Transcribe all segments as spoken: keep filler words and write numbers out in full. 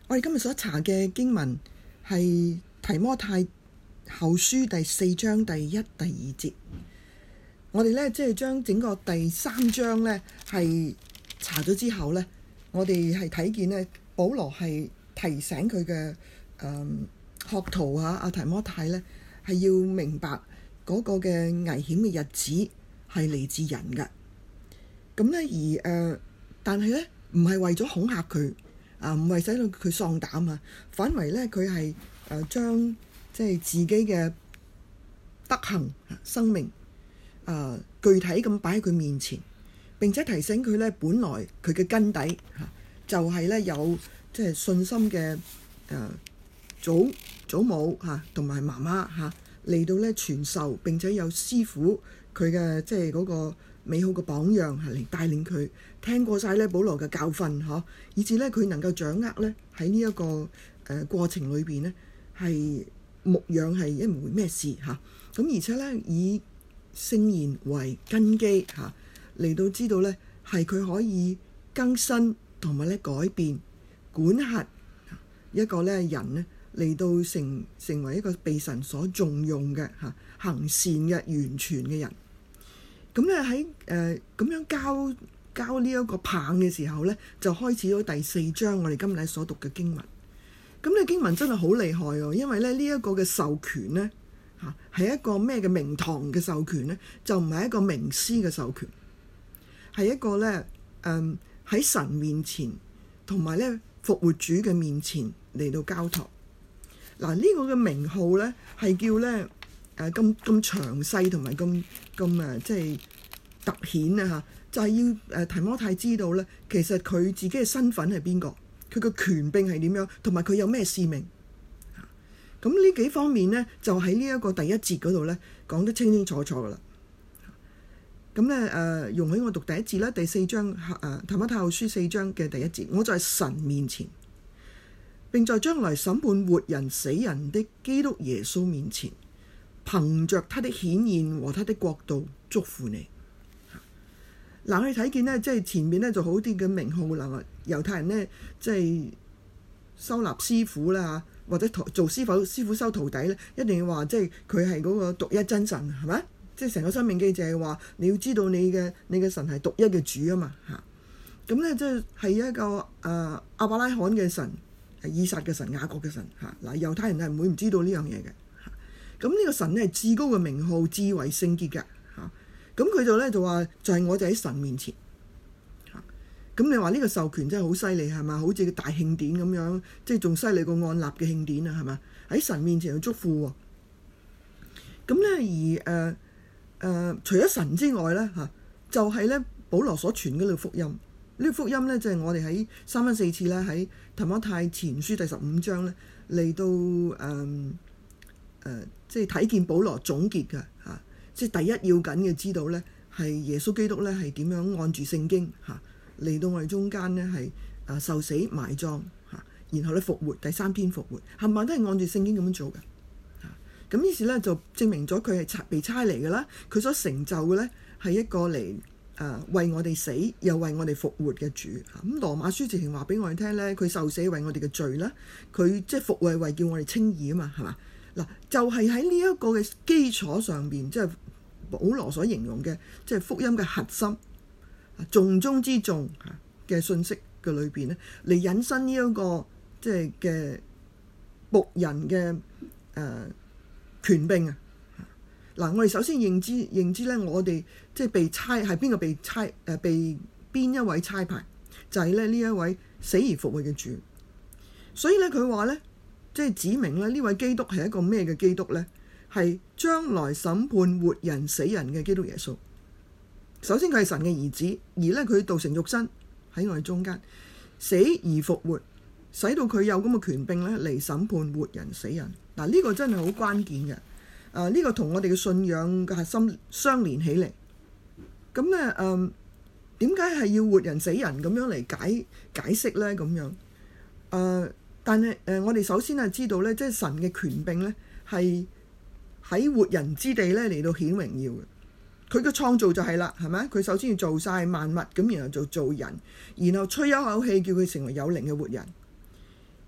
我哋今日所查嘅經文係提摩太後書第四章第一、第二節。我哋咧即係將整個第三章咧係查咗之後咧，我哋係睇見咧保羅係提醒佢嘅誒學徒啊，阿提摩太咧係要明白嗰個嘅危險嘅日子係嚟自人嘅。咁咧而誒、呃，但係咧唔係為咗恐嚇佢。啊，唔係使到佢喪膽啊，反為咧佢係誒將即係自己嘅德行、生命啊、呃、具體咁擺喺佢面前，並且提醒佢咧，本來佢嘅根底嚇、啊、就係、是、咧有即係信心嘅誒、呃、祖祖母嚇同埋媽媽嚇嚟到咧傳授，並且有師傅佢嘅即係嗰個美好嘅榜樣係嚟帶領佢聽過晒咧保羅嘅教訓嗬，以至咧佢能夠掌握咧喺呢一個誒過程裏邊咧係牧養係一回咩事嚇，咁而且咧以聖言為根基嚇嚟到知道咧係佢可以更新同埋咧改變管轄一個咧人咧嚟到成成為一個被神所重用嘅嚇行善嘅完全嘅人。咁咧喺誒咁樣交交呢一個棒嘅時候咧，就開始咗第四章我哋今日所讀嘅經文。咁呢經文真係好厲害喎，因為咧呢一個嘅授權咧嚇係一個咩嘅名堂嘅授權咧，就唔係一個名師嘅授權，係一個咧誒喺神面前同埋咧復活主嘅面前嚟到交託。嗱、這、呢個嘅名號咧係叫咧。誒咁咁詳細同埋咁咁誒，即係突顯啊！嚇，就係、是、要誒提摩太知道咧，其實佢自己嘅身份係邊個，佢嘅權柄係點樣，同埋佢有咩使命。咁呢幾方面咧，就喺呢一個第一節嗰度咧講得清清楚楚噶啦。咁咧誒，容許我讀第一節啦，第四章誒提摩太後書四章嘅第一節，我在神面前，並在將來審判活人死人的基督耶穌面前，憑着他的顯現和他的國度祝福你。嗱，我哋睇見呢，即係前面呢就好啲嘅名號啦。猶太人呢，即係收納師傅啦，或者做師傅師傅收徒弟咧，一定要話即係佢係嗰個獨一真神，係咪？即係成個申命記就係話你要知道你嘅你嘅神係獨一嘅主啊嘛嚇。咁咧即係係一個誒、呃、亞伯拉罕嘅神、以撒嘅神、雅各嘅神嚇。嗱，猶太人係唔會唔知道呢樣嘢嘅。咁呢個神咧係至高嘅名號，至為聖潔嘅嚇。咁佢就咧就話就係我就喺神面前嚇。咁你話呢個授權真係好犀利係嘛？好似個大慶典咁樣，即係仲犀利過按立嘅慶典啊係嘛？喺神面前去祝福喎。咁咧而誒誒、呃呃、除咗神之外咧嚇，就係、是、咧保羅所傳嗰條福音。呢、這個福音咧就係、是、我哋喺三番四次咧喺提摩太前書第十五章咧嚟到誒。呃誒、呃，即係睇見保羅總結嘅嚇、啊，即係第一要緊嘅知道咧，係耶穌基督咧係點樣按住聖經嚇嚟、啊、到我哋中間咧係誒受死埋葬嚇、啊，然後咧復活，第三天復活，冚唪唥都係按住聖經咁樣做嘅嚇。咁、啊、於是咧就證明咗佢係被差嚟嘅啦，佢所成就嘅咧係一個嚟誒、啊、為我哋死又為我哋復活嘅主嚇。咁、啊、羅馬書直情話俾我哋聽咧，佢受死為我哋嘅罪啦，佢即係復活為叫我哋稱義啊嘛，係嘛？嗱，就係喺呢一個嘅基礎上邊，即係保羅所形容嘅，即係福音嘅核心，重中之重嘅信息嘅裏邊咧，嚟引申呢一個即係嘅僕人嘅誒、呃、權柄啊！嗱，我哋首先認知認知咧，我哋即係被差係邊個被差誒、呃、被邊一位差派，就係咧呢一位死而復活嘅主。所以咧，佢話咧。即係指明咧，呢位基督係一個咩嘅基督呢？係將來審判活人死人嘅基督耶穌。首先佢係神嘅兒子，而咧佢道成肉身喺我哋中間，死而復活，使到佢有咁嘅權柄咧嚟審判活人死人。嗱，呢個真係好關鍵嘅。啊，呢、這個同我哋嘅信仰嘅核心相連起嚟。咁咧，嗯，點解係要活人死人咁樣嚟解解釋呢？咁樣，誒、呃。但係誒、呃，我哋首先係知道咧，即係神嘅權柄咧，係喺活人之地咧嚟到顯榮耀嘅。佢嘅創造就係啦，係咪？佢首先要做晒萬物，咁然後就做人，然後吹一口氣叫佢成為有靈嘅活人。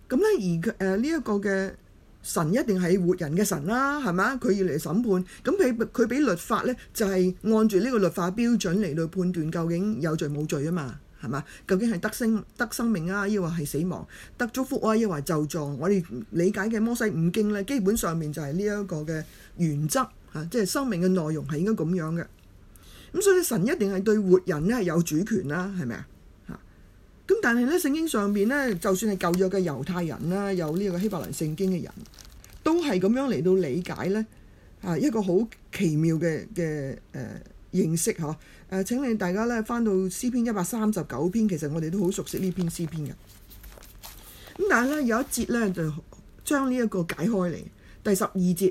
咁咧而誒呢一個嘅神一定係活人嘅神啦，係嘛？佢要嚟審判，咁佢佢俾律法咧就係按住呢個律法標準嚟到判斷究竟有罪冇罪啊嘛，係嘛？究竟係得生得生命啊，抑或係死亡，得祝福啊，抑或咒詛。我哋理解嘅摩西五經咧，基本上面就係呢一個嘅原則嚇，即係生命嘅內容係應該咁樣嘅。咁所以神一定係對活人咧係有主權啦，係咪啊？嚇！咁但係咧聖經上邊咧，就算係舊約嘅猶太人啦，有呢個希伯來聖經嘅人，都係咁樣嚟到理解咧啊一個好奇妙嘅嘅誒認識嗬。誒、啊、請你大家咧翻到詩篇一百三十九篇，其實我哋都好熟悉呢篇詩篇嘅。咁但係咧有一節咧就將呢一個解開嚟，第十二節。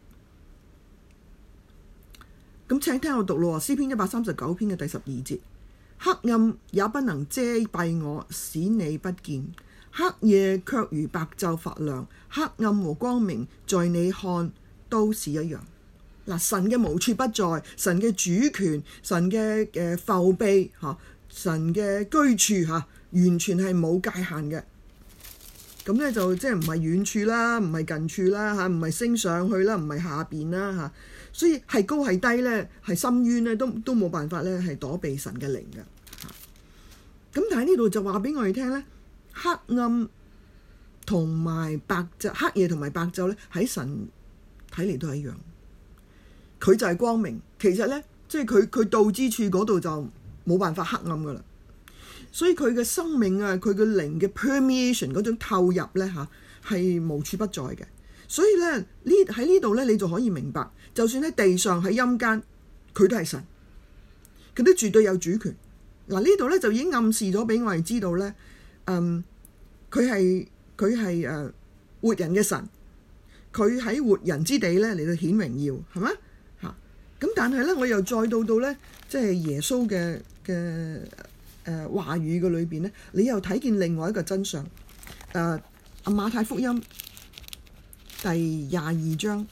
咁請聽我讀咯，詩篇一百三十九篇嘅第十二節，黑暗也不能遮蔽我，使你不見；黑夜卻如白晝發亮，黑暗和光明在你看都是一樣。嗱，神嘅無處不在，神嘅主權，神嘅誒覆庇嚇，神嘅居處嚇，完全係冇界限嘅。咁咧就即係唔係遠處啦，唔係近處啦嚇，唔係升上去啦，唔係下邊啦嚇。所以係高係低咧，係深淵咧，都都冇辦法咧，係躲避神嘅靈嘅。咁但係呢度就話俾我哋聽咧，黑暗同埋白晝，黑夜同埋白晝咧，喺神睇嚟都係一樣。佢就係光明，其實咧，即係佢佢到之處嗰度就冇辦法黑暗噶啦。所以佢嘅生命啊，佢嘅靈嘅 permeation 嗰種透入咧嚇，係無處不在嘅。所以咧，呢喺呢度咧，你就可以明白，就算喺地上喺陰間，佢都係神，佢都絕對有主權。嗱，呢度咧就已經暗示咗俾我哋知道咧，嗯，佢係佢係誒活人嘅神，佢喺活人之地咧嚟到顯榮耀，係咪嚇？咁但係咧，我又再到到咧，即係耶穌嘅嘅誒話語嘅裏邊咧，你又睇見另外一個真相。誒、呃，馬太福音第廿二章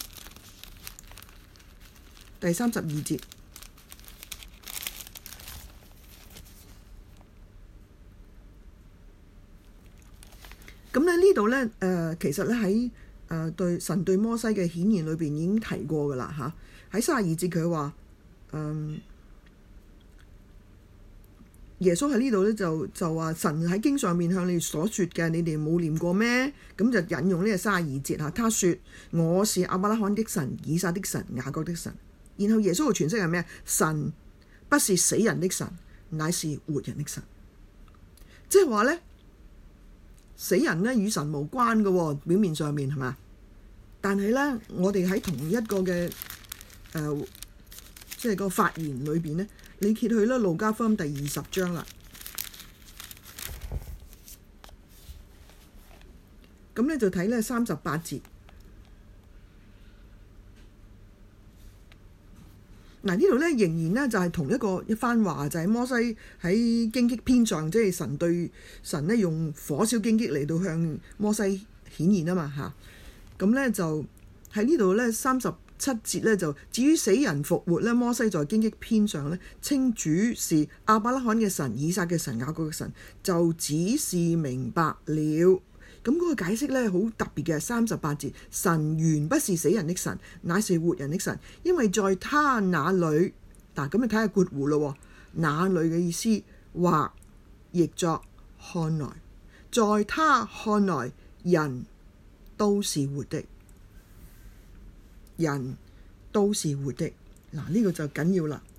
第三十二節，咁咧呢度咧誒，其實咧喺誒對神對摩西嘅顯現裏邊已經提過噶啦嚇。喺三十二節佢話嗯。耶穌喺呢度咧就就話神喺經上面向你所說嘅，你哋冇念過咩？咁就引用呢個三十二節嚇。他說：我是亞伯拉罕的神、以撒的神、雅各的神。然後耶穌嘅詮釋係咩？神不是死人的神，乃是活人的神。即係話咧，死人咧與神無關嘅喎，表面上面係嘛？但係咧，我哋喺同一個嘅誒，即係個發言裏邊咧。你揭去啦，路加福音第二十章啦。咁咧就睇咧三十八節。嗱，呢度咧仍然咧就係同一個一番話，就係、是、摩西喺荊棘篇上，即係神對神咧用火燒荊棘嚟到向摩西顯現啊嘛嚇。咁咧就喺呢度咧三十七節咧就至於死人復活咧，摩西在荊棘篇上咧稱主是亞伯拉罕嘅神、以撒嘅神、雅各嘅神，就只是明白了。咁嗰個解釋咧好特別嘅，三十八節，神原不是死人的神，乃是活人的神，因為在他那裏，嗱咁你睇下括弧咯，那裏嘅意思或譯作看來，在他看來人都是活的。人都是活的，嗱、這、呢個就緊要啦。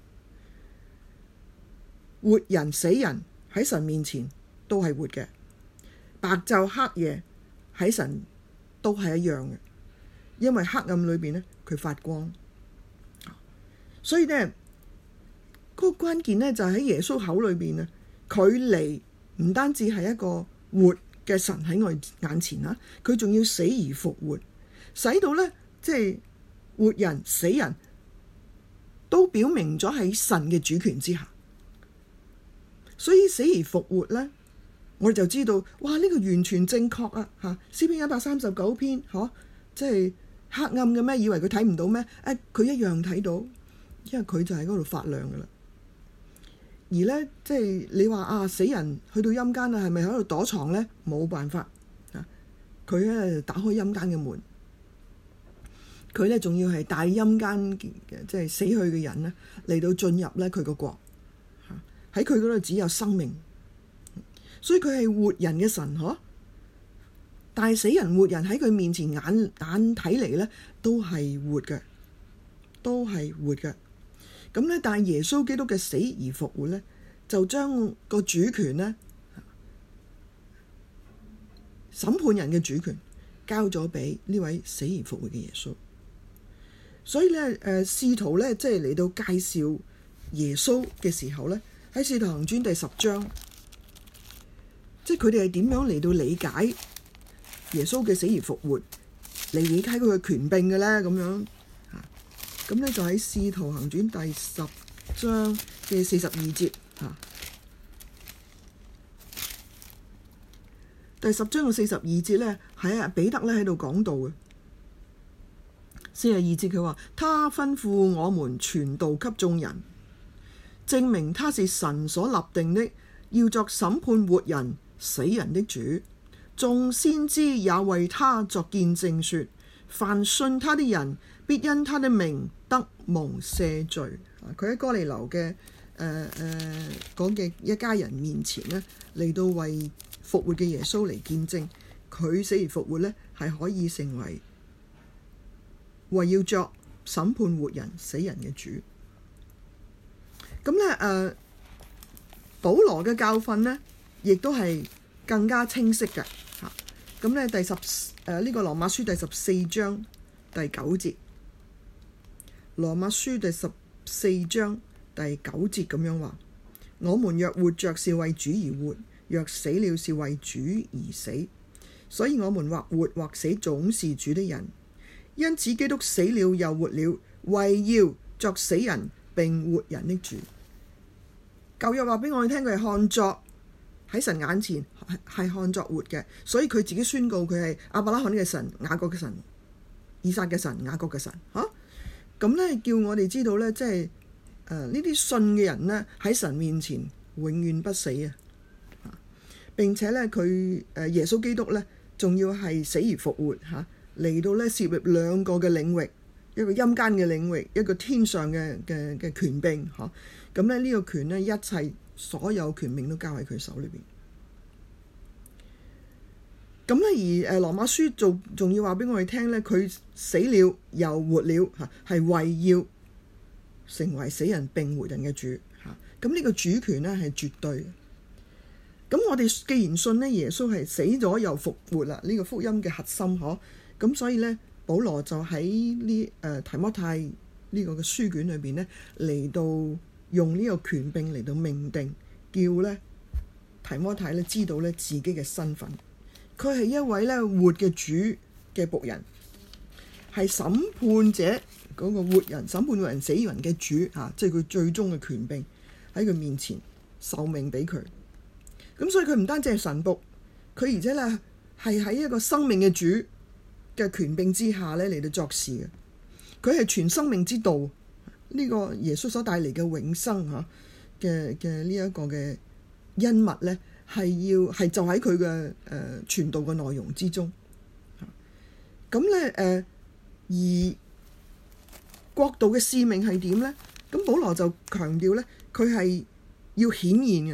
活人死人喺神面前都係活嘅，白晝黑夜喺神都係一樣嘅，因為黑暗裏邊咧佢發光，所以咧嗰、那個關鍵咧就係喺耶穌口裏邊啊，佢嚟唔單止係一個活嘅神喺我眼前啦，佢仲要死而復活，使到咧即係。活人死人都表明咗喺神嘅主權之下，所以死而復活咧，我哋就知道，哇！呢、這個完全正確啊！嚇，詩篇一百三十九篇，嗬、啊，即係黑暗嘅咩？以為佢睇唔到咩？誒、啊，佢一樣睇到，因為佢就喺嗰度發亮噶啦。而咧，即係你話啊，死人去到陰間啊，係咪喺度躲藏咧？冇辦法啊！ 佢咧打開陰間嘅門，佢咧仲要係帶陰間嘅即係死去嘅人咧嚟到進入咧佢個國，喺佢嗰度只有生命，所以佢係活人嘅神嗬。但係死人活人喺佢面前眼眼睇嚟咧都係活嘅，都係活嘅。咁咧，但係耶穌基督嘅死而復活咧，就將個主權咧，審判人嘅主權交咗俾呢位死而復活嘅耶穌。所以咧，誒使徒咧即係嚟到介紹耶穌嘅時候咧，喺《使徒行傳》第十章，即係佢哋係點樣嚟到理解耶穌嘅死而復活，嚟理解佢嘅權柄嘅咧？咁樣嚇，咁咧就喺《使徒行傳》第十章嘅四十二節嚇。第十章嘅四十二節咧，係啊彼得咧喺度講道嘅。四十二節佢話：他吩咐我們傳道給眾人，證明他是神所立定的，要作審判活人死人的主。眾先知也為他作見證說，凡信他的人必因他的名得蒙赦罪。佢喺哥尼流嘅誒誒講嘅一家人面前呢，嚟到為復活嘅耶穌嚟見證，佢死而復活呢係可以成為為要作審判活人死人嘅主。咁咧誒，保羅嘅教訓呢，亦都係更加清晰嘅。咁咧第十誒呢、呃這個羅馬書第十四章第九節，羅馬書第十四章第九節咁樣話：我們若活着是為主而活，若死了是為主而死。所以我們或活或死總是主的人。因此基督死了又活了，為要作死人並活人的主。舊約話俾我哋聽，佢係看作喺神眼前係看作活嘅，所以佢自己宣告佢係亞伯拉罕嘅神、雅各嘅神、以撒嘅神、雅各嘅神。嚇咁咧，叫我哋知道咧，即係誒呢啲信嘅人咧喺神面前永遠不死啊！並且咧，佢誒耶穌基督咧，仲要係死而復活嚇，嚟到咧涉入兩個嘅領域，一個陰間嘅領域，一個天上嘅嘅嘅權柄嚇。咁咧呢個權咧，一切所有權柄都交喺佢手裏邊。咁咧而誒羅馬書仲仲要話俾我哋聽咧，佢死了又活了嚇，係為要成為死人並活人嘅主嚇。咁呢個主權咧係絕對嘅。咁我哋既然信咧耶穌係死咗又復活啦，呢、這個福音嘅核心嗬。咁所以咧，保羅就喺呢誒提摩太呢個嘅書卷裏邊咧，嚟到用呢個權柄嚟到命定，叫咧提摩太咧知道咧自己嘅身份。佢係一位咧活嘅主嘅僕人，係審判者嗰個活人、審判活人死人嘅主嚇，即係佢最終嘅權柄喺佢面前受命俾佢。咁所以佢唔單止係神僕，佢而且咧係喺一個生命嘅主嘅權柄之下咧嚟到作事嘅。佢係全生命之道，呢、這個耶穌所帶嚟嘅永生嚇嘅嘅呢一個嘅恩物咧。係要係就喺佢嘅誒傳道嘅內容之中，咁咧誒而國度嘅使命係點咧？咁保羅就強調咧，佢係要顯現嘅。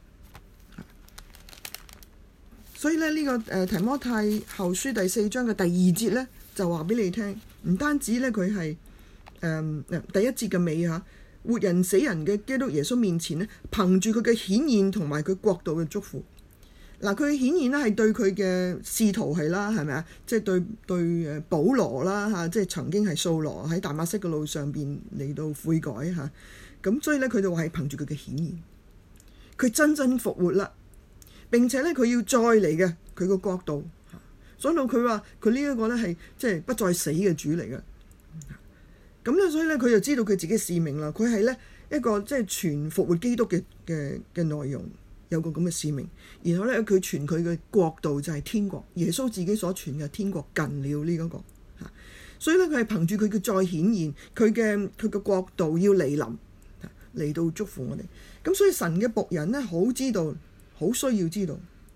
所以咧呢、這個誒、呃、提摩太後書第四章嘅第二節咧，就話俾你聽，唔單止咧佢係誒第一節嘅尾嚇。活人死人嘅基督耶穌面前咧，憑住佢嘅顯現同埋佢國度嘅祝福。嗱，佢嘅顯現咧係對佢嘅使徒係啦，係咪啊？即係對對誒保羅啦嚇，即係曾經係掃羅喺大馬色嘅路上邊嚟到悔改嚇。咁所以咧，佢就話係憑住佢嘅顯現，佢真正復活啦。並且咧，佢要再嚟嘅佢個國度。所以到佢話佢呢一個咧係即係不再死嘅主嚟嘅。咁咧，所以咧，佢就知道佢自己使命啦。佢係咧一個即係傳復活基督嘅嘅嘅內容，有個咁嘅使命。然後咧，佢傳佢嘅國度就係天國，耶穌自己所傳嘅天國近了呢、這、一個嚇。所以咧，佢係憑住佢嘅再顯現，佢嘅佢嘅國度要嚟臨嚟到祝福我哋。咁所以神嘅僕人咧，好知道，好需要知道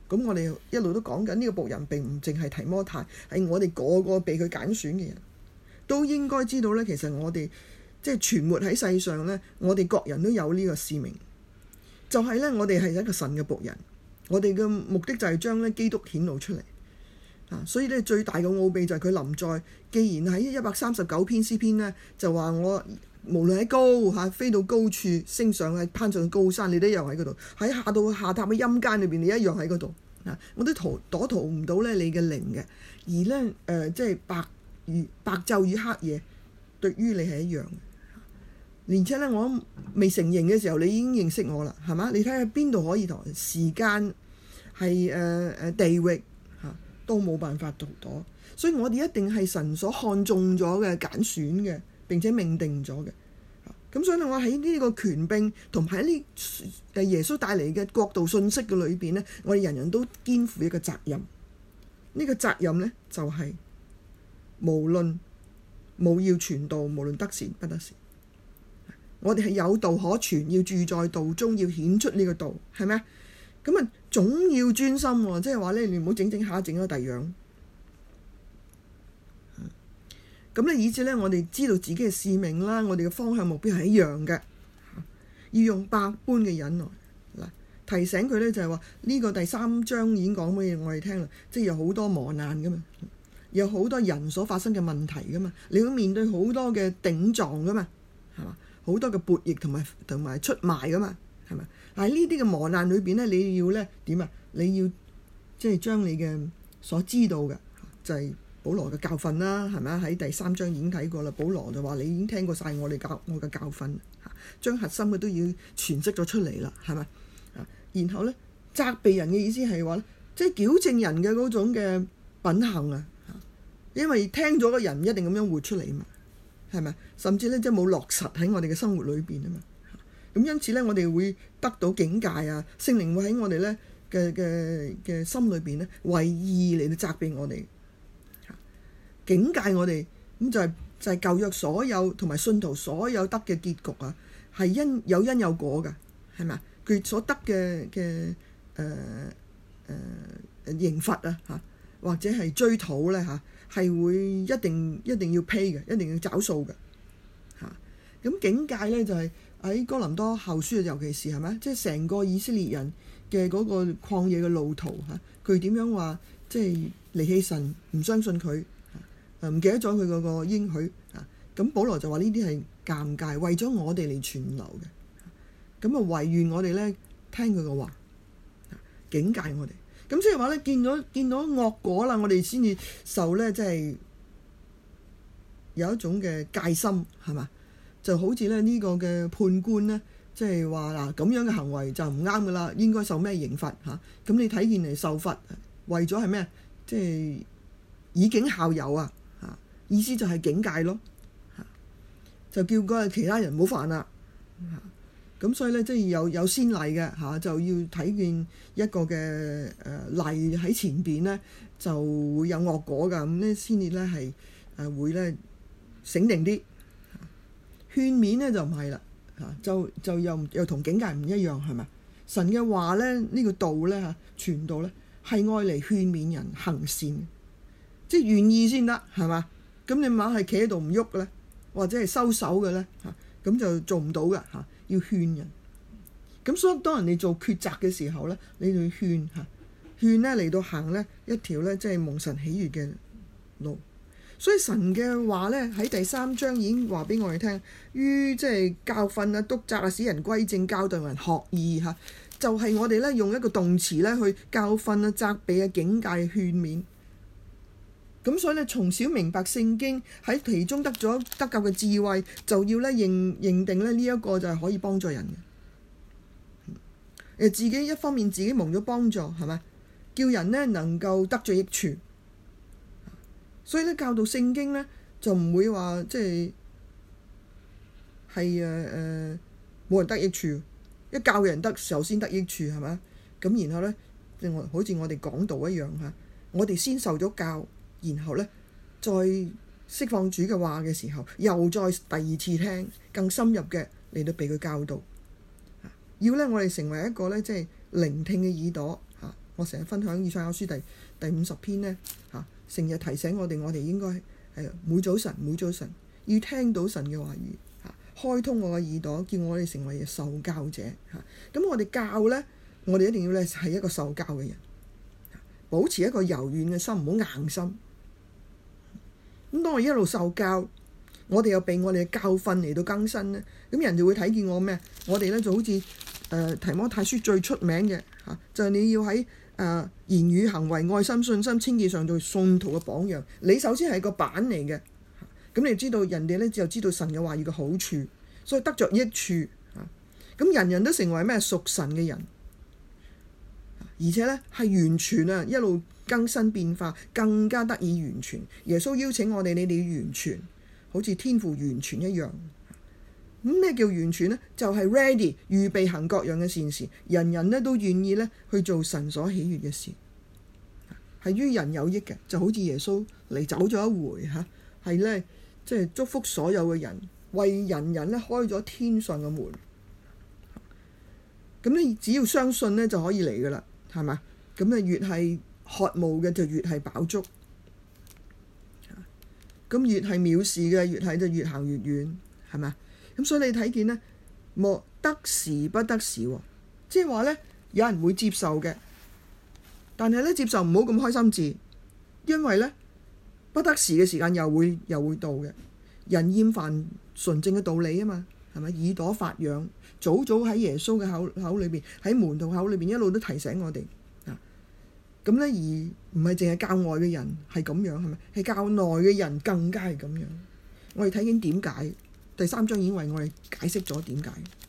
咁我哋一路都講緊呢個僕人並唔淨係提摩太，係我哋個個被佢揀選嘅人都應該知道呢。其實我哋即係存活喺世上呢，我哋各人都有呢個使命，就係呢，我哋係一個神嘅僕人，我哋嘅目的就係將呢基督顯露出嚟啊！所以呢，最大嘅奧秘就係佢臨在。既然喺一百三十九篇詩篇呢，就話我無論喺高嚇飛到高處，升上去攀上高山，你都一樣喺嗰度；喺下到下榻嘅陰間裏邊，你一樣喺嗰度啊！我都逃躲逃唔到咧你嘅靈嘅，而呢，誒、呃、即係白與白晝與黑夜，對於你係一樣嘅。而且咧，我未成形嘅時候，你已經認識我啦，係嘛？你睇下邊度可以同時間係誒誒地域嚇、啊、都冇辦法逃躲，所以我哋一定係神所看中咗嘅、揀選嘅，並且命定咗嘅。咁、啊、所以咧，我喺呢個權柄同埋喺呢誒耶穌帶嚟嘅國度信息嘅裏邊咧，我哋人人都肩負一個責任。呢、呢個責任咧就係、係、無論務要傳道，無論得善不得善。我哋係有道可傳，要住在道中，要顯出呢個道，係咪啊？咁啊，總要專心喎，即係話咧，你唔好整整下整咗第二樣。咁咧，以至咧，我哋知道自己嘅使命啦，我哋嘅方向目標係一樣嘅，要用百般嘅忍耐嗱，提醒佢咧就係話呢個第三章已經講乜嘢我哋聽啦，即係有好多磨難噶嘛，有好多人所發生嘅問題噶嘛，你要面對好多嘅頂撞噶嘛，係嘛？好多嘅悖逆同埋同埋出賣噶嘛，係咪？但係呢啲嘅磨難裏邊咧，你要咧點啊？你要即係將你嘅所知道嘅，就係、是、保羅嘅教訓啦，係咪啊？喺第三章已經睇過啦。保羅就話：你已經聽過晒我哋教我嘅教訓，嚇，將核心嘅都要詮釋咗出嚟啦，係咪啊？然後咧責備人嘅意思係話咧，即係矯正人嘅嗰種嘅品行啊，因為聽咗嘅人唔一定咁樣活出嚟嘛。係咪？甚至咧，即係冇落實喺我哋嘅生活裏邊啊嘛。咁因此咧，我哋會得到警戒啊，聖靈會喺我哋咧嘅嘅嘅心裏邊咧，為義嚟到責備我哋，警戒我哋。咁就係、是、就係、是、舊約所有同埋信徒所有得嘅結局啊，係因有因有果㗎，係咪啊？佢所得嘅嘅誒誒刑罰啊嚇，或者係追討咧嚇。係會一定一定要 pay 嘅，一定要找數嘅嚇。咁警戒咧就係、是、喺哥林多後書，尤其是係咪？即係成個以色列人嘅嗰個曠野嘅路途嚇，佢、啊、點樣話即係離棄神，唔相信佢，唔、啊、記得咗佢嗰個應許啊。咁保羅就話呢啲係尷尬，為咗我哋嚟存留嘅。咁啊，唯願我哋咧聽佢嘅話、啊，警戒我哋。咁即係話咧，見到見到惡果啦，我哋先至受咧，即係有一種嘅戒心，係嘛？就好似咧呢個嘅判官咧，即係話嗱咁樣嘅行為就唔啱噶啦，應該受咩刑罰嚇？咁、啊、你睇見嚟受罰，為咗係咩？即係以儆效尤啊！嚇，意思就係警戒咯，嚇、啊，就叫嗰個其他人唔好犯啦，嚇、啊。咁所以咧，即係有有先例嘅嚇、啊，就要睇見一個嘅誒、呃、例喺前邊咧，就會有惡果㗎。咁咧先至咧係誒會咧醒定啲、啊，勸勉咧就唔係啦嚇，就就又又同警戒唔一樣係咪？神嘅話咧呢、呢個道咧嚇傳道咧係愛嚟勸勉人行善，即係願意先得係嘛？咁你猛係企喺度唔喐嘅咧，或者係收手嘅咧嚇，咁就做唔到㗎嚇。啊要勸人，咁所以當人哋做抉擇嘅時候咧，你就要勸嚇，勸咧嚟到行咧一條咧即係蒙神喜悅嘅路。所以神嘅話咧喺第三章已經話俾我哋聽，於即係教訓啊、督責啊、使人歸正、教導人學義嚇，就係、是、我哋咧用一個動詞咧去教訓啊、責備啊、警戒、勸勉。咁所以咧，從小明白聖經喺其中得咗得救嘅智慧，就要咧認認定咧呢一個就係可以幫助人嘅。誒，自己一方面自己蒙咗幫助，係咪？叫人咧能夠得咗益處。所以咧教導聖經咧就唔會話即係係誒誒冇人得益處，一教人得時候先得益處係咪？咁然後咧，即係我好似我哋講道一樣嚇，我哋先受咗教。然後咧，再釋放主嘅話嘅時候，又再第二次聽更深入嘅嚟到俾佢教導。要咧，我哋成為一個咧，即係聆聽嘅耳朵嚇， 我成日分享以賽亞書第第五十篇呢，嚇，成日提醒我哋，我哋應該係每早晨每早晨要聽到神嘅話語嚇，開通我嘅耳朵，叫我哋成為受教者嚇。咁我哋教呢，我哋一定要咧係一個受教嘅人，保持一個柔軟嘅心，唔好硬心。咁當我一路受教，我哋又被我哋嘅教訓嚟到更新咧，咁人就會睇見我咩？我哋咧就好似誒、呃、提摩太書最出名嘅嚇、啊，就係、是、你要喺誒、呃、言語行為、愛心、信心、清潔上做信徒嘅榜樣。你首先係個板嚟嘅，咁、啊、你知道人哋咧就知道神嘅話語嘅好處，所以得着益處嚇。咁、啊、人人都成為咩屬神嘅人，而且咧係完全啊一路更新變化，更加得以完全。耶穌邀請我哋，你哋要完全，好似天父完全一樣。咁咩叫完全呢？就係、是、ready 預備行各樣嘅善事，人人咧都願意咧去做神所喜悅嘅事，係於人有益嘅。就好似耶穌嚟走咗一回嚇，係咧即係祝福所有嘅人，為人人咧開咗天上嘅門。咁你只要相信咧就可以嚟噶啦，係嘛？咁啊越係渴慕嘅就越係飽足，咁越係藐視嘅越係就越行越遠，係嘛？咁所以你睇見呢，莫得時不得時喎，即係話呢，有人會接受嘅，但係呢，接受唔好咁開心字，因為呢，不得時嘅時間又會又會到嘅。人厭煩純正嘅道理啊嘛，係咪？耳朵發癢，早早喺耶穌嘅口口裏邊，喺門徒口裏邊一路都提醒我哋啊。咁呢，而唔係淨係教外嘅人係咁樣，係咪？係教內嘅人更加係咁樣。我哋睇見點解？第三章已經為我哋解釋咗點解。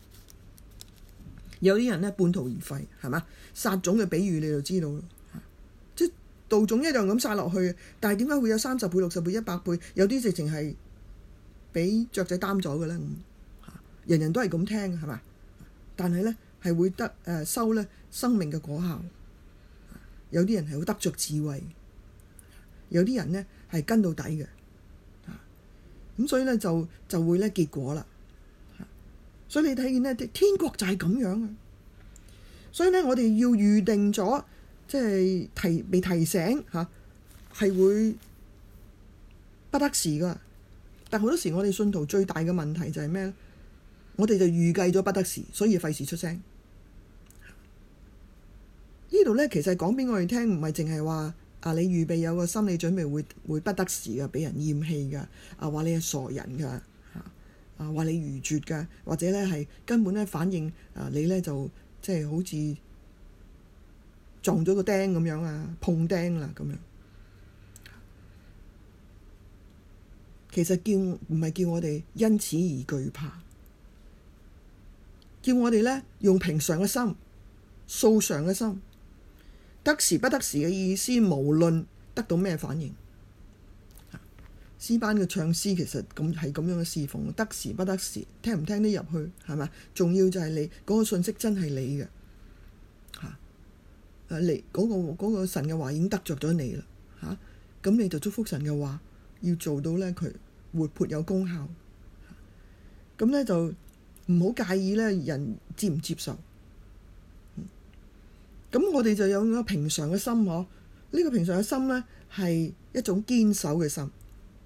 有啲人呢，半途而廢，係嘛？撒種嘅比喻你就知道咯，即係稻種一樣咁撒落去，但係點解會有三十倍、六十倍、一百倍？有啲直情係俾雀仔擔咗嘅咧。人人都係咁聽，係嘛？但係呢，係會得誒、呃、收咧生命嘅果效。有啲人係會得着智慧，有啲人呢係跟到底嘅。咁所以咧就就會咧結果啦，所以你睇見咧天國就係咁樣啊！所以咧我哋要預定咗，即係提被提醒嚇，係會不得時噶。但好多時我哋信徒最大嘅問題就係咩咧？我哋就預計咗不得時，所以費事出聲。呢度咧其實講俾我哋聽，唔係淨係話。啊！你預備有個心理準備會，會會不得時嘅，俾人厭棄嘅。啊，話你係傻人㗎，啊，話你愚拙㗎，或者咧係根本咧反應啊，你咧就即係好似撞咗個釘咁樣啊，碰釘啦咁樣。其實叫唔係叫我哋因此而懼怕，叫我哋咧用平常嘅心、素常嘅心。得時不得時嘅意思，無論得到咩反應。詩班嘅唱詩其實咁係咁樣嘅侍奉，得時不得時，聽唔聽得入去係嘛？重要就係你嗰、嗰個信息真係你嘅嚇，誒你嗰個嗰個神嘅話已經得着咗你啦嚇，咁、啊、你就祝福神嘅話要做到咧，佢活潑有功效。咁咧就唔好介意咧人接唔接受。咁我哋就有個平常嘅心嗬，呢、這個平常嘅心呢，係一種堅守嘅心，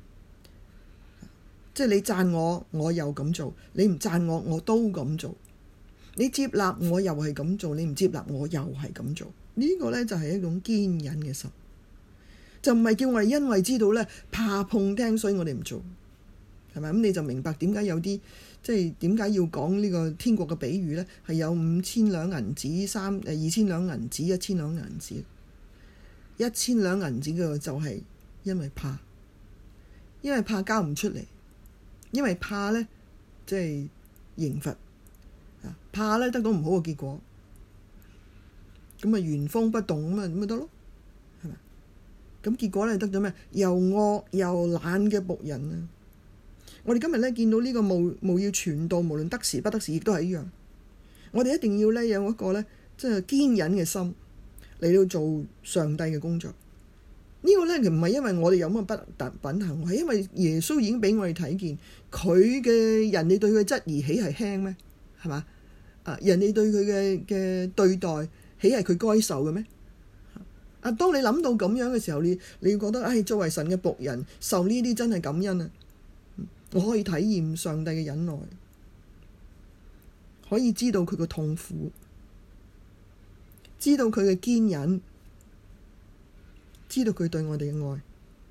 即係你讚我，我又咁做；你唔讚我，我都咁做；你接納我又係咁做，你唔接納我又係咁做。呢、這個呢，就係一種堅忍嘅心，就唔係叫我哋因為知道呢，怕碰釘，所以我哋唔做，係咪？咁你就明白點解有啲。即係點解要講呢個天國嘅比喻呢？係有五千兩銀子、三誒二千兩銀子、一千兩銀子。一千兩銀子嘅就係因為怕，因為怕交唔出嚟，因為怕呢，即係刑罰，怕呢得到唔好嘅結果，咁啊原封不動咁啊咁咪得咯，係咪？咁結果咧得咗咩？又惡又懶嘅僕人啊！我哋今日咧見到呢個務務要傳道，無論得時不得時，亦都係一樣。我哋一定要咧有一個咧，即係堅忍嘅心嚟到做上帝嘅工作。呢個咧其實唔係因為我哋有乜不特品行，係因為耶穌已經俾我哋睇見，佢嘅人哋對佢嘅質疑，豈係輕咩？係嘛？啊，人哋對佢嘅嘅對待，豈係佢該受嘅咩？ 啊，當你諗到咁樣嘅時候，你你要覺得，唉、哎，作為神嘅僕人，受呢啲真係感恩啊！我可以體驗上帝嘅忍耐，可以知道佢嘅痛苦，知道佢嘅堅忍，知道佢對我哋嘅愛。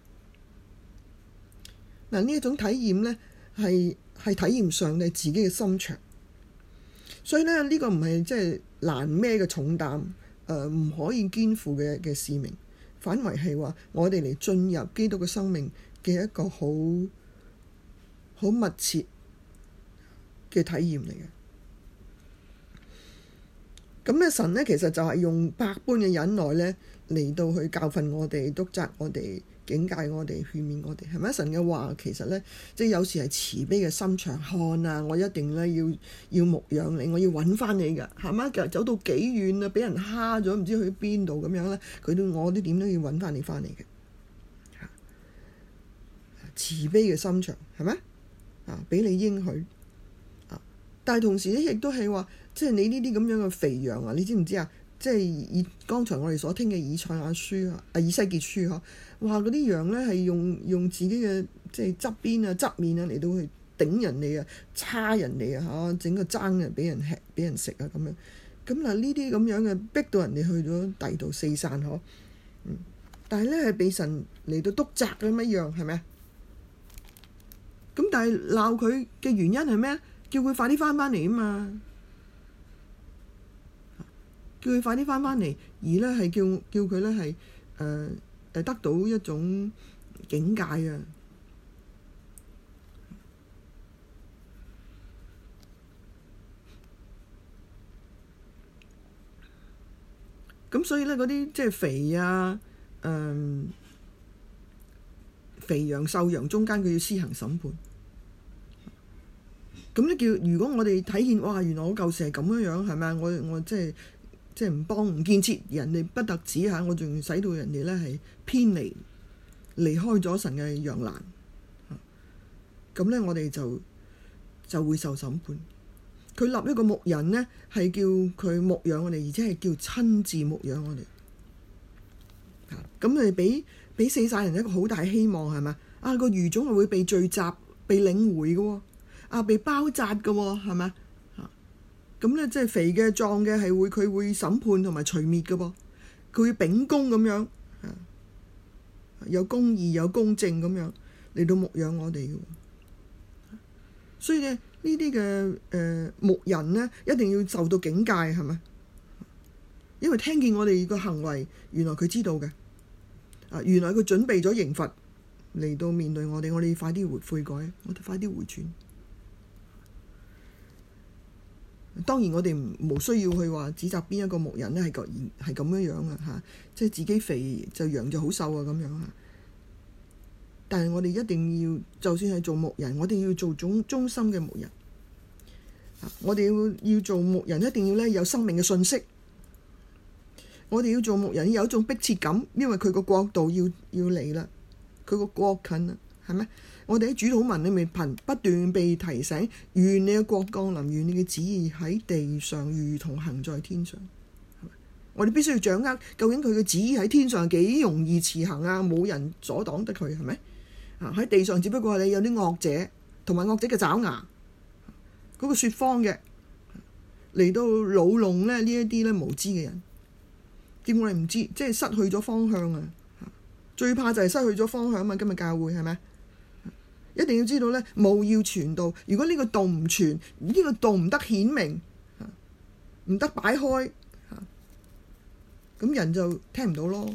嗱，呢一種體驗呢，係係體驗上帝自己嘅心腸。所以呢，呢、這個唔係即係難孭嘅重擔，誒、呃、唔可以肩負嘅嘅使命，反為係話我哋嚟進入基督嘅生命嘅一個好好密切嘅體驗嚟嘅。咁咧，神咧其實就係用百般嘅忍耐咧嚟到去教訓我哋、督責我哋、警戒我哋、勸勉我哋，係咪？神嘅話其實咧，即係有時係慈悲嘅心腸，看啊，我一定咧要要牧養你，我要揾翻你㗎，係咪？走到幾遠啊，俾人蝦咗，唔知去邊度咁樣咧，佢都我都點都要揾翻你翻嚟嘅。慈悲嘅心腸，係咪？啊，俾你應許啊！但係同時咧，亦都係話，即係你呢啲咁樣嘅肥羊啊，你知唔知啊？即係以剛才我哋所聽嘅以賽亞書啊、以西結書嗬，話嗰啲羊咧係用用自己嘅即係側邊啊、側面啊嚟到去頂人哋啊、叉人哋啊嚇，整個爭啊俾人吃、俾人食啊咁樣。咁嗱呢啲咁樣嘅逼到人哋去咗第度四散嗬，嗯，但係咧係俾神嚟到督責咁一樣，係咪啊？咁但係鬧佢嘅原因係咩？叫佢快啲翻返嚟啊嘛，叫佢快啲翻返嚟，而咧係叫叫佢咧係誒誒得到一種警戒啊。咁所以咧嗰啲即係肥啊，誒、呃、肥羊瘦羊中間佢要施行審判。咁咧叫，如果我哋睇見，哇！原來我舊時係咁樣樣，係咪啊？我我即係即係唔幫唔建設人哋，不特止嚇，我仲使到人哋咧係偏離離開咗神嘅羊欄。咁咧我哋就就會受審判。佢立一個牧人呢，係叫佢牧養我哋，而且係叫親自牧養我哋。咁你俾俾死晒人一個好大希望，係咪啊？個餘種係會被聚集、被領回嘅喎。啊！被包紮嘅喎，係咪？嚇咁咧，即係肥嘅、壯嘅係會佢會審判同埋除滅嘅噃，佢會秉公咁樣，啊，有公義有公正咁樣嚟到牧養我哋嘅。所以咧，呢啲嘅誒牧人咧，一定要受到警戒，係咪？因為聽見我哋個行為，原來佢知道嘅，啊，原來佢準備咗刑罰嚟到面對我哋，我哋快啲悔悔改，我哋快啲回轉。當然我哋冇需要去話指責邊一個牧人咧係個係咁樣樣啊嚇，即係自己肥就羊就好瘦啊咁樣啊。但係我哋一定要，就算係做牧人，我哋要做忠忠心嘅牧人。我哋要要做牧人，一定要咧有生命嘅信息。我哋要做牧人有一種迫切感，因為佢個國度要要嚟啦，佢個國近啦，係咪？我哋喺主禱文裏面頻不斷被提醒，願你嘅國降臨，願你嘅旨意喺地上如同行在天上。我哋必須要掌握究竟佢嘅旨意喺天上幾容易持行啊，冇人阻擋得佢，係咪？啊，喺地上只不過係你有啲惡者同埋惡者嘅爪牙，嗰、那個説謊嘅嚟到老弄咧呢一啲咧無知嘅人，叫我哋唔知，即係失去咗方向啊！最怕就係失去咗方向啊嘛！今日教會係咪？一定要知道咧，務要傳道。如果呢個道唔傳，呢、這個道唔得顯明，唔得擺開，咁人就聽唔到咯。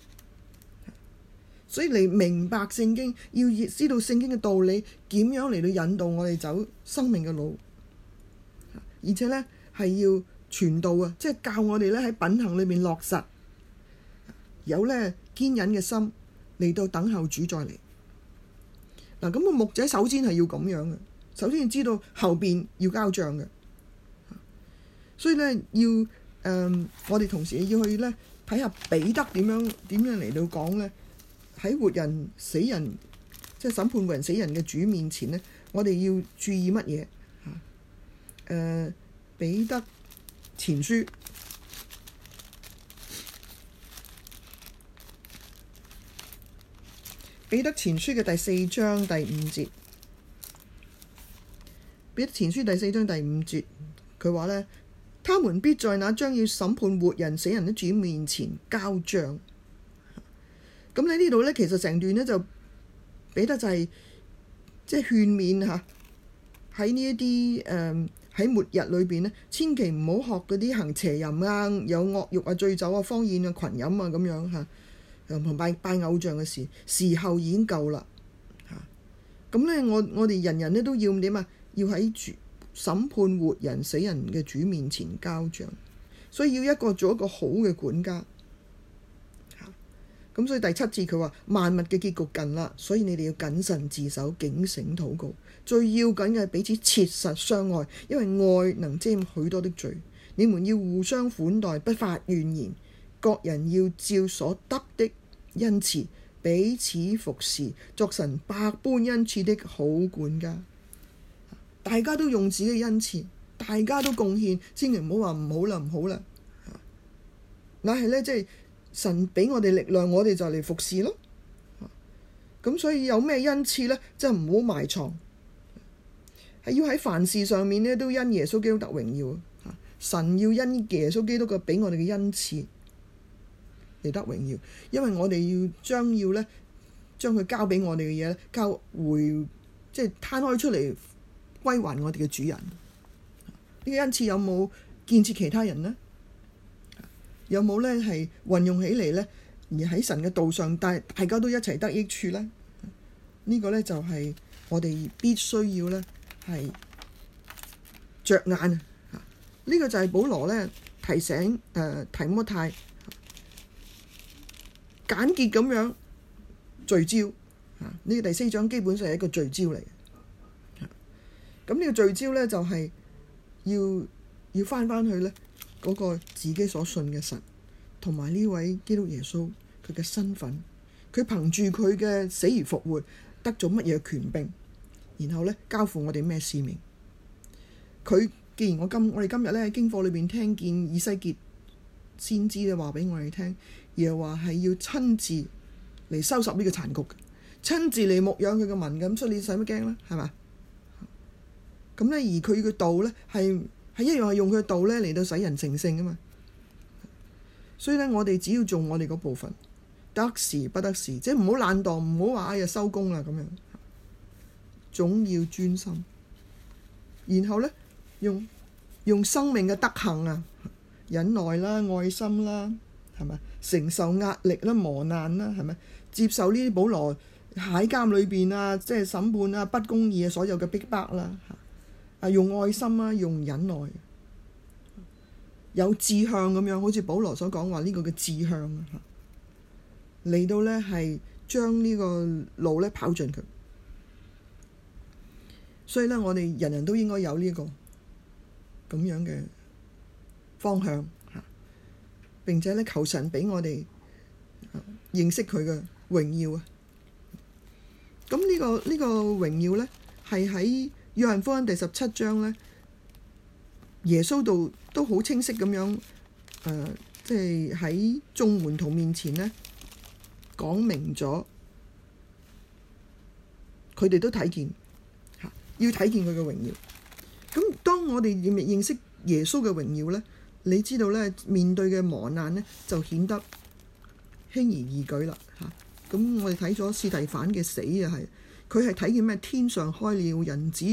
所以你明白聖經，要知道聖經嘅道理，點樣嚟到引導我哋走生命嘅路，而且咧係要傳道啊，即係教我哋咧喺品行裏面落實，有咧堅忍嘅心嚟到等候主再嚟。嗱，咁個牧者首先係要咁樣嘅，首先要知道後邊要交賬嘅，所以咧要誒、呃，我哋同時要去咧睇下彼得點樣點樣嚟到講咧，喺活人死人即係審判活人死人嘅主面前咧，我哋要注意乜嘢？嚇、呃、誒，彼得前書彼得前書嘅第四章第五節，彼得前書第四章第五節，佢話呢，他們必在那將要審判活人死人的主面前交賬。咁喺呢度呢，其實成段呢，就彼得就係即係勸勉嚇，喺呢一啲誒喺末日裏邊呢，千祈唔好學嗰啲行邪淫啊、有惡慾啊、醉酒啊、荒宴啊、群飲啊咁樣嚇，同拜拜偶像嘅事，時候已經夠啦嚇。咁咧，我我哋人人咧都要點啊？要喺主審判活人死人嘅主面前交賬，所以要一個做一個好嘅管家。咁所以第七節佢話萬物嘅結局近啦，所以你哋要謹慎自守，警醒禱告。最要緊嘅係彼此切實相愛，因為愛能遮掩許多的罪。你們要互相款待，不發怨言，各人要照所得的恩賜彼此服侍，作神百般恩賜的好管家。大家都用自己嘅恩賜，大家都貢獻，千祈唔好話唔好啦，唔好啦。但係呢，即係神俾我哋力量，我哋就嚟服侍咯。咁所以有咩恩賜呢？即係唔好埋藏，係要喺凡事上面呢都因耶穌基督得榮耀。神要因耶穌基督嘅俾我哋嘅恩賜嚟得榮耀，因為我哋要將要呢將佢交俾我哋嘅嘢咧交回，即係攤開出嚟歸還我哋嘅主人。呢個恩賜有冇建設其他人呢？有冇呢係運用起嚟呢？而喺神嘅道上，但係大家都一齊得益處呢？呢、這個呢就係、是、我哋必須要呢係着眼啊！呢、這個就係保羅呢提醒誒、呃、提摩太簡潔咁樣聚焦啊！呢、這個第四章基本上係一個聚焦嚟嘅。咁呢個聚焦呢，就係、是、要要翻翻去呢。嗰個自己所信嘅神，同埋呢位基督耶穌佢嘅身份，佢憑住佢嘅死而復活得咗乜嘢權柄，然後咧交付我哋咩使命？佢既然我今我哋今日咧喺經課裏邊聽見以西結先知咧話俾我哋聽，又話係要親自嚟收拾呢個殘局，親自嚟牧養佢嘅民嘅，咁所以你使乜驚咧？係嘛？咁咧而佢嘅道咧係。係一樣係用佢嘅道咧嚟到使人成聖啊嘛，所以咧我哋只要做我哋嗰部分，得時不得時，即係唔好懶惰，唔好話哎呀收工啦咁樣，總要專心。然後咧用用生命嘅德行啊，忍耐啦、愛心啦，係咪？承受壓力啦、磨難啦，係咪？接受呢啲保羅喺監裏邊啊，即係審判啊、不公義啊，所有嘅逼迫啦。用愛心啊，用忍耐，有志向咁樣，好似保羅所講話呢個嘅志向啊，嚟到呢係將呢個路呢跑盡佢。所以呢，我哋人人都應該有呢個咁樣嘅方向嚇，並且呢求神俾我哋認識佢嘅榮耀啊。咁呢個呢個榮耀呢係喺約翰福音第十七章呢，耶穌度都好清晰咁樣，誒、呃，即係喺眾門徒面前呢講明咗，佢哋都睇見嚇，要睇見佢嘅榮耀。咁當我哋認認識耶穌嘅榮耀呢，你知道呢面對嘅磨難呢就顯得輕而易舉啦嚇。咁我哋睇咗司提反嘅死啊，係。佢係睇見咩？天上開了，人子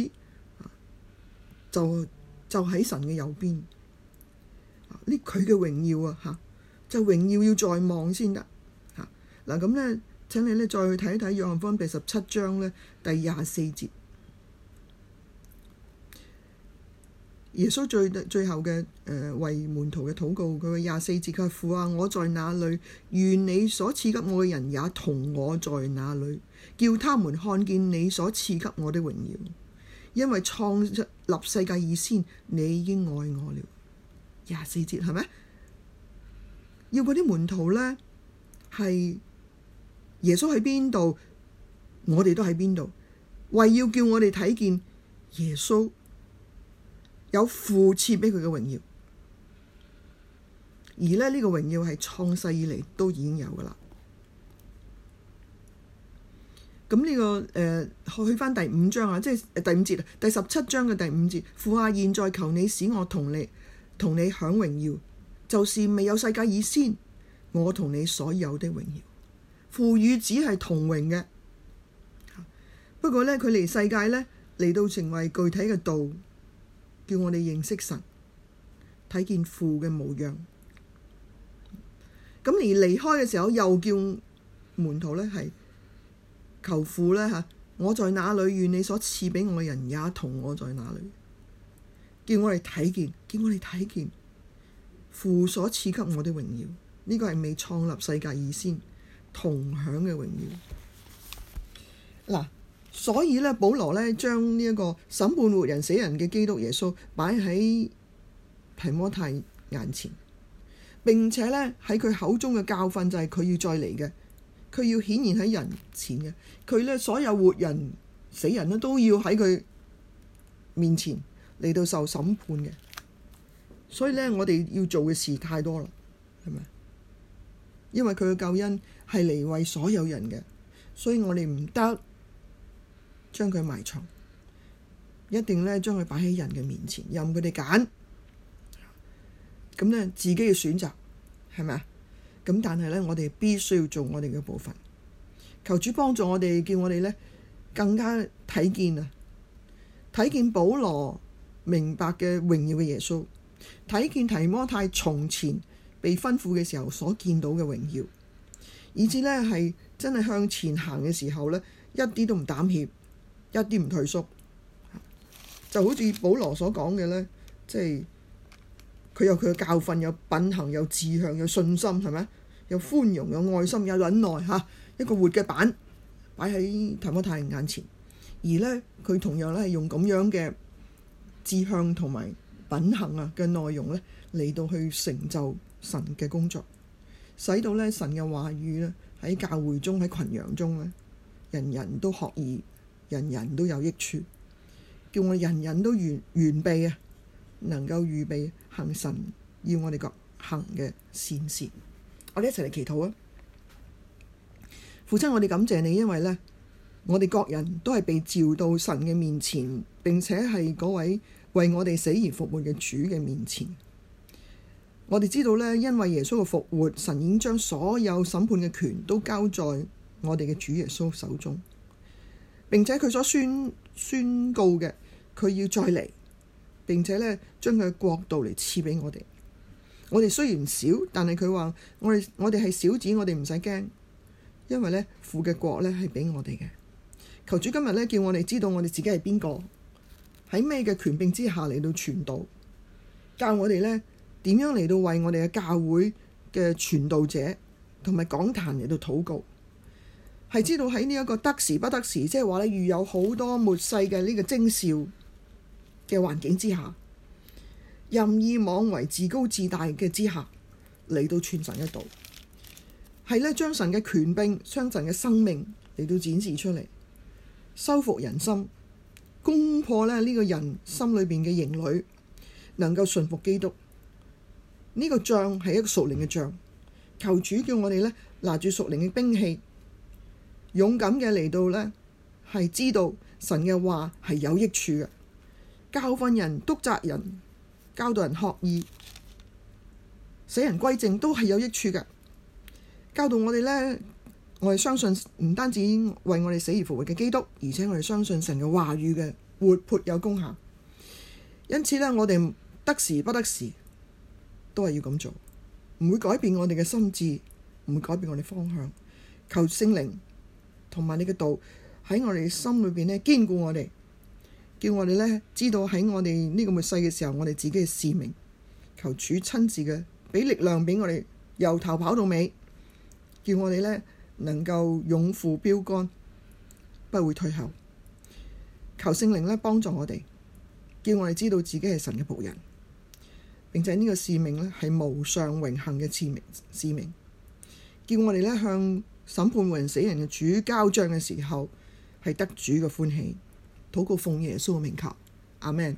就就喺神嘅右邊。呢佢嘅榮耀啊，嚇就榮耀要再望先得嚇。嗱咁咧，請你咧再去睇一睇約翰福音第十七章咧第廿四節。耶穌最最後嘅誒、呃、為門徒嘅禱告，佢嘅廿四節佢話：父啊，我在哪裏，願你所賜給我嘅人也同我在那裏，叫他們看見你所賜給我的榮耀。因為創立世界以先，你已經愛我了。廿四節係咪？要嗰啲門徒呢，係耶穌喺邊度，我哋都喺邊度，為要叫我哋睇見耶穌有父賜俾佢嘅榮耀，而咧呢、這個榮耀係創世以嚟都已經有噶啦。 咁呢、這個誒、呃、去翻第五章啊，即係第五節啊，第十七章嘅第五節，父啊，現在求你使我同你同你享榮耀，就是未有世界以先，我同你所有的榮耀。父與子係同榮嘅，不過呢，佢嚟世界呢，嚟到成為具體嘅道，叫我哋認識神，睇見父嘅模樣。咁而離開嘅時候，又叫門徒呢係求父呢，吓，我在哪裏，願你所賜俾我嘅人也同我在哪裏。叫我哋睇見，叫我哋睇見父所賜給我的榮耀。呢、這個係未創立世界以先同享嘅榮耀。嗱，所以咧，保羅咧將呢一個審判活人死人嘅基督耶穌擺喺提摩太眼前，並且咧喺佢口中嘅教訓就係佢要再嚟嘅，佢要顯現喺人前嘅，佢咧所有活人死人咧都要喺佢面前嚟到受審判嘅。所以咧，我哋要做嘅事太多啦，係咪？因為佢嘅救恩係嚟為所有人嘅，所以我哋唔得將佢埋藏，一定咧將佢擺喺人嘅面前，任佢哋揀。咁咧自己嘅選擇係咪啊？咁但係咧，我哋必須要做我哋嘅部分。求主幫助我哋，叫我哋咧更加睇見啊，睇見保羅明白嘅榮耀嘅耶穌，睇見提摩太從前被吩咐嘅時候所見到嘅榮耀，以至呢係真係向前行嘅時候呢，一啲都唔膽怯，一啲唔退縮，就好似保羅所講嘅呢，即係佢有佢嘅教訓，有品行，有志向，有信心，係咪？有寬容，有愛心，有忍耐，吓一個活嘅版擺喺提摩太眼前，而呢，佢同樣咧係用咁樣嘅志向同埋品行啊嘅內容呢嚟到去成就神嘅工作，使到咧神嘅話語咧喺教會中，喺群羊中咧，人人都學義，人人都有益處，叫我人人都完完備啊，能夠預備行神要我哋各行嘅善事。我哋一齊嚟祈禱啊！父親，我哋感謝你，因為咧我哋各人都係被召到神嘅面前，並且係嗰位為我哋死而復活嘅主嘅面前。我哋知道咧，因為耶穌嘅復活，神已經將所有審判嘅權都交在我哋嘅主耶穌手中，並且佢所宣宣告嘅，佢要再嚟，並且咧將佢嘅國度嚟賜俾我哋。我哋雖然少，但係佢話我哋我哋係小子，我哋唔使驚，因為咧父嘅國咧係俾我哋嘅。求主今日咧叫我哋知道我哋自己係邊個，喺咩嘅權柄之下嚟到傳道，教我哋咧點樣嚟到為我哋嘅教會嘅傳道者同埋講壇嚟到禱告，係知道喺呢一個得時不得時，即係話咧遇有好多末世嘅呢個徵兆嘅環境之下，任意妄為、自高自大嘅之下嚟到傳神嘅道，係咧將神嘅權柄、將神嘅生命嚟到展示出嚟，修復人心，攻破咧呢個人心裏邊嘅營壘，能夠順服基督。呢個仗係一個屬靈嘅仗，求主叫我哋咧拿住屬靈嘅兵器，勇敢嘅嚟到咧係知道神嘅話係有益處嘅，教訓人、督責人、教導人學義、使人歸正都係有益處嘅。教導我哋咧，我哋相信唔單止為我哋死而復活嘅基督，而且我哋相信神嘅話語嘅活潑有功效。因此咧，我哋得時不得時都係要咁做，唔會改變我哋嘅心志，唔會改變我哋方向。求聖靈同埋你嘅道喺我哋心裏邊咧堅固我哋，叫我哋咧知道喺我哋呢個末世嘅時候，我哋自己嘅使命。求主親自嘅俾力量俾我哋，由頭跑到尾，叫我哋咧能夠勇負標竿，不會退後。求聖靈咧幫助我哋，叫我哋知道自己係神嘅僕人，並且呢個使命咧係無上榮幸嘅使命，使命叫我哋咧向審判活人死人嘅主交賬嘅時候，係得主嘅歡喜。禱告奉耶穌嘅名求，阿們。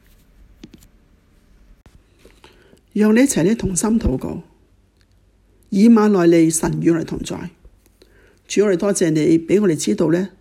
讓你一齊咧同心禱告。以馬內利，神與我哋同在。主，我哋多謝你俾我哋知道咧，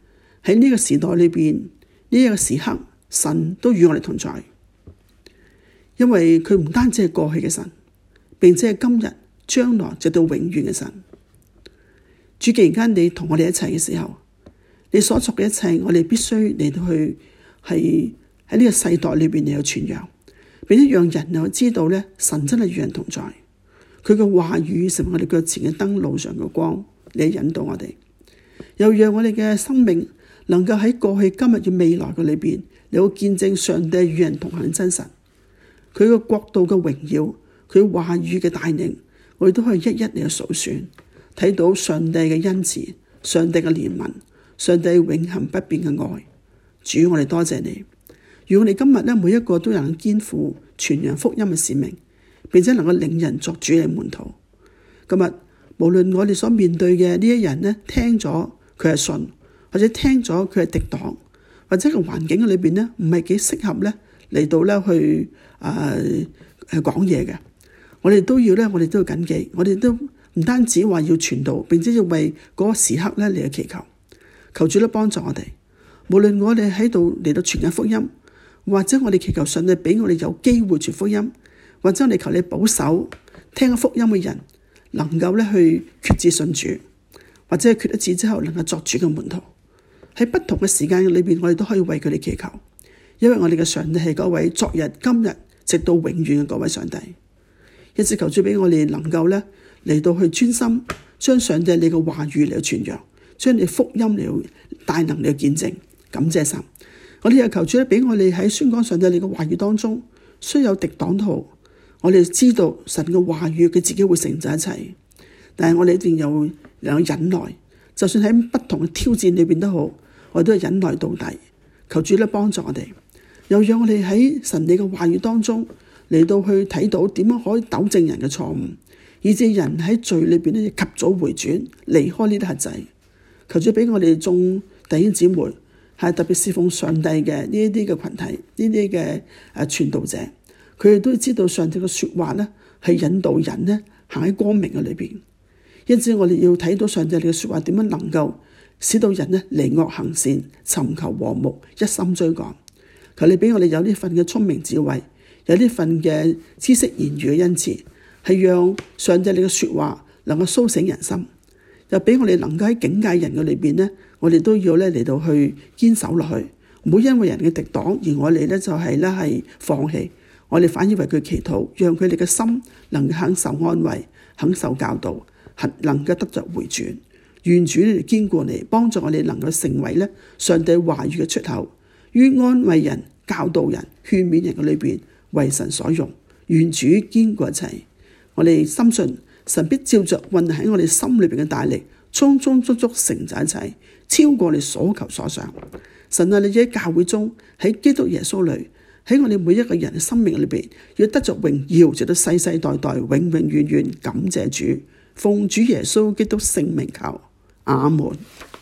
喺呢個時代裏邊，呢一個時刻，神都與我哋同在，因為佢唔單止係過去嘅神，並且係今日、將來直到永遠嘅神。主，既然間你同我哋一齊嘅時候，你所作嘅一切，我哋必須嚟到去係喺呢個世代裏邊嚟到傳揚，並且讓人能夠知道咧，神真係與人同在。佢嘅話語成為我哋腳前嘅燈，路上嘅光，嚟引導我哋，又讓我哋嘅生命能夠喺過去、今日與未來嘅裏邊，嚟到見證上帝與人同行嘅真實。佢嘅國度嘅榮耀，佢話語嘅帶領，我哋都可以一一嚟到數算，睇到上帝嘅恩慈、上帝嘅憐憫、上帝永恆不變嘅愛。主，我哋多謝你，如果我哋今日咧每一個都能肩負傳揚福音嘅使命，並且能夠領人作主嘅門徒。今日無論我哋所面對嘅呢一人咧，聽咗佢係信，或者聽咗佢係敵擋，或者個環境裏邊咧唔係幾適合咧嚟到咧去誒誒講嘢嘅，我哋都要咧，我哋都要謹記，我哋都唔單止話要傳道，並且要為嗰個時刻咧嚟去祈求，求主咧幫助我哋。無論我哋喺度嚟到傳緊福音，或者我哋祈求上帝俾我哋有機會傳福音，或者我哋求你保守聽福音嘅人，能夠咧去決志信主，或者係決咗志之後能夠作主嘅門徒。喺不同嘅時間裏邊，我哋都可以為佢哋祈求，因為我哋嘅上帝係嗰位昨日、今日直到永遠嘅嗰位上帝。一直求主俾我哋能夠咧嚟到去專心將上帝你嘅話語嚟到傳揚，將你福音嚟到大能嚟到見證。感謝神，我哋又求主咧俾我哋喺宣講上帝你嘅話語當中，雖有敵擋都好，我哋知道神嘅話語佢自己會成就一切，但係我哋一定有有忍耐，就算喺不同嘅挑戰裏邊都好，我哋都係忍耐到底。求主咧幫助我哋，又讓我哋喺神你嘅話語當中嚟到去睇到點樣可以糾正人嘅錯誤，以致人喺罪裏邊咧及早回轉，離開呢啲轄制。求主俾我哋眾弟兄姊妹，係特別侍奉上帝嘅呢一啲嘅群體，呢啲嘅誒傳道者，佢哋都知道上帝嘅說話咧係引導人咧行喺光明嘅裏邊。因此我哋要睇到上帝嘅說話點樣能夠使到人咧離惡行善，尋求和睦，一心追趕。求你俾我哋有呢份嘅聰明智慧，有呢份嘅知識言語嘅恩賜，係讓上帝你嘅說話能夠蘇醒人心，又俾我哋能夠喺警戒人嘅裏邊咧，我哋都要咧嚟到去堅守落去，唔好因為人嘅敵擋而我哋咧就係咧係放棄，我哋反而為佢祈禱，讓佢哋嘅心能夠肯受安慰，肯受教導，能夠得着回轉。願主嚟堅固你，幫助我哋能夠成為咧上帝話語嘅出口，於安慰人、教導人、勸勉人嘅裏邊為神所用。願主堅固一切，我哋深信神必照着運喺我哋心裏邊嘅大力，充充足足成就一切，超過你所求所想。神啊，你喺教會中，喺基督耶穌裏，喺我哋每一個人嘅生命裏邊，要得着榮耀，直到世世代代，永永遠遠。感謝主，奉主耶穌基督聖名求，阿門。